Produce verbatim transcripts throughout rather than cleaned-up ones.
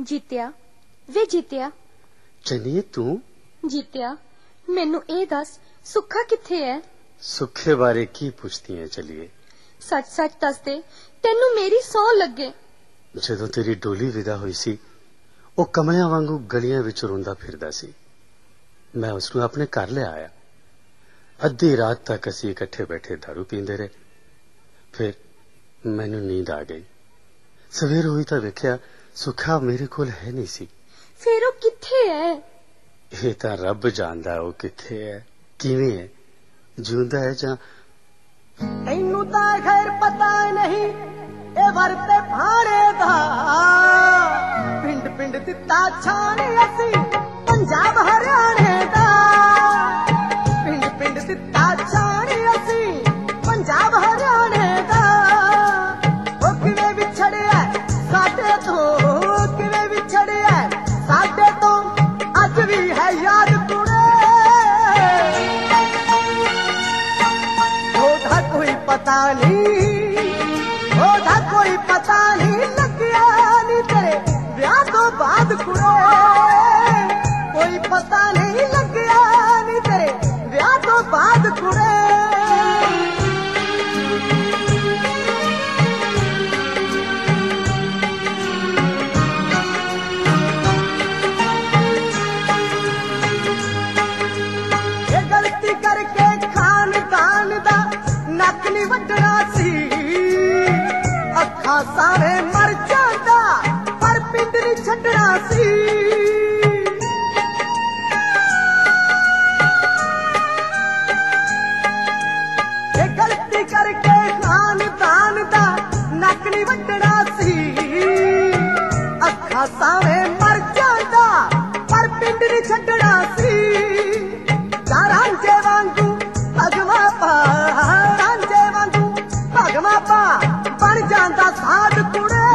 जीत्या वे जीत्या चलिए तू जीत्या मैनू ए दस सुखा किथे है? सुखे बारे की पुछती है? चलिए सच सच दस दे तेनू मेरी सौ लगे। जदों तेरी डोली विदा हुई सी वो कमलियां वांगू गलियां विच रोंदा फिरदा सी। मैं उसनू अपने घर ले आया। अद्धी रात तक असी इकट्ठे बैठे दारू पींदे रहे। फिर मैनू नींद आ गई। सवेर हुई तो वेख्या सुखा मेरे कोल है नहीं सी। फिर वो किथे है? ये तां रब जानदा वो किथे है किवें है जिंदा है जां तैनू तां खैर पता नहीं ए वरते भाणे दा पिंड पिंड दिता छाणे असी पंजाब हरियाणे दा पिंड पिंड दिता छाणे असी पंजाब हरियाणे दा ओ किवें विछड़िया साडे तो किवें विछड़िया साडे तो अज भी है याद कुड़े ओदा कोई पता नहीं ओदा कोई पता नहीं लग्या नी तेरे ब्याह तो बाद कुड़े कोई पता नहीं लग्या नी तेरे ब्याह तो बाद कुड़े करके खानदान दा नक नहीं वड्डना सी अखा सारे मर जांदा पर पिंड नहीं छड्डना सी ये गलती करके खानदान दा नक नहीं वड्डना सी अखा सारे मर जांदा पर पिंड नहीं छड्डना सी रांझे वांगू भगवा पा रांझे वांगू भगवा पा बन जांदा साध कुड़े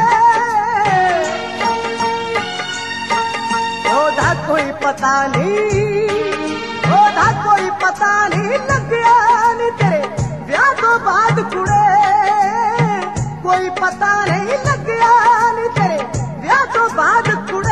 ओदा कोई पता नहीं ओदा कोई पता नहीं लग्या नी तेरे ब्याह तो बाद कुड़े कोई पता नहीं लग्या नी तेरे ब्याह तो बाद कुड़े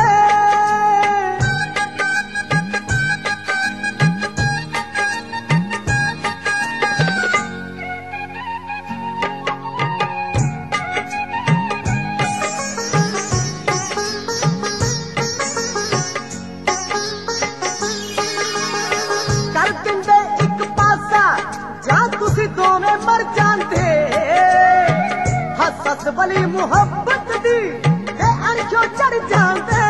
दोवें मर जांदे हस हस बली मुहब्बत दी ते अणखो चढ़ जांदे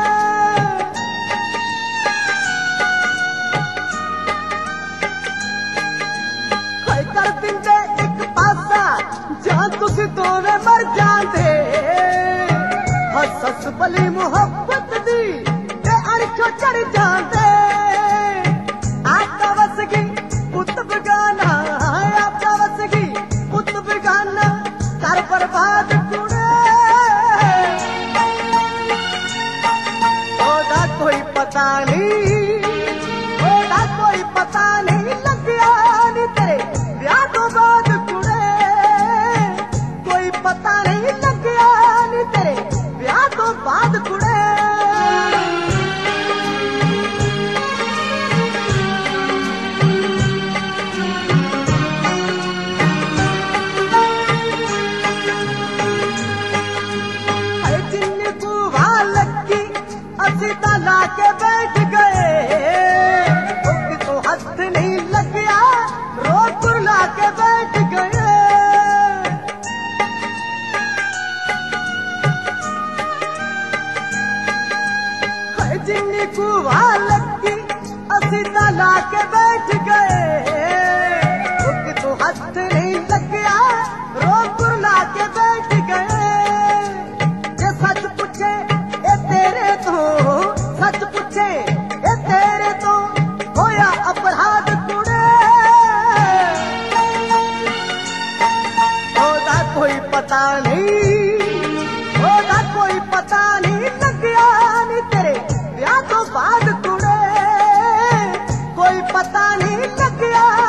कोई कर दिंदे एक पासा जां तुसी दोवें मर जांदे हस हस बली मुहब्बत दी ते अणखो चढ़ जांदे आता वस गई पुत बगाना बर्बाद कुड़े ओदा कोई पता नहीं ओदा कोई पता नहीं लग्या नी तेरे ब्याह तो बाद कुड़े कोई पता नहीं लग्या नी तेरे ब्याह तो बाद कुड़े ला के बैठ गए तो हाथ नहीं लग्या रोपुर ला के बैठ गए जिन्नी कुआ लगी असी ला के बैठ गए तो हाथ नहीं लग्या रोपुर ला के बैठ गए ये सच पूछे ये तेरे तो सच पूछे ये तेरे तो होया अपराध कुड़े ओदा कोई पता नहीं ओदा कोई पता नहीं लग्या नी तेरे ब्याह तो बाद कुड़े कोई पता नहीं लग्या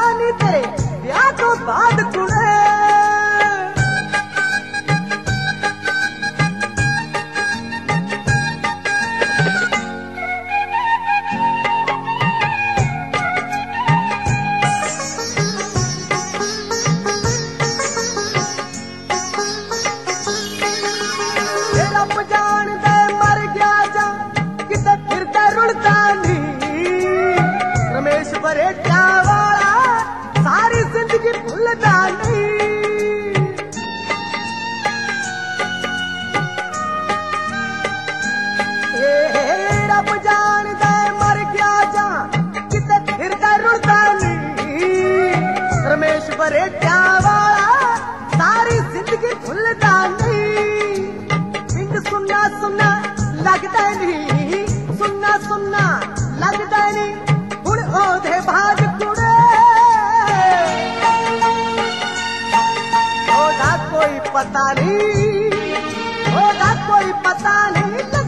ਵਰੇਟਿਆਂ ਵਾਲਾ ਸਾਰੀ ਜ਼ਿੰਦਗੀ ਭੁੱਲਦਾ ਨਹੀਂ। ਪਿੰਡ ਸੁੰਨਾ ਸੁੰਨਾ ਲੱਗਦਾ ਨਹੀਂ, ਸੁੰਨਾ ਸੁੰਨਾ ਲੱਗਦਾ ਨਹੀਂ ਹੁਣ ਉਹਦੇ ਬਾਅਦ ਕੁੜੇ। ਉਹਦਾ ਕੋਈ ਪਤਾ ਨਹੀਂ, ਉਹਦਾ ਕੋਈ ਪਤਾ ਨਹੀਂ।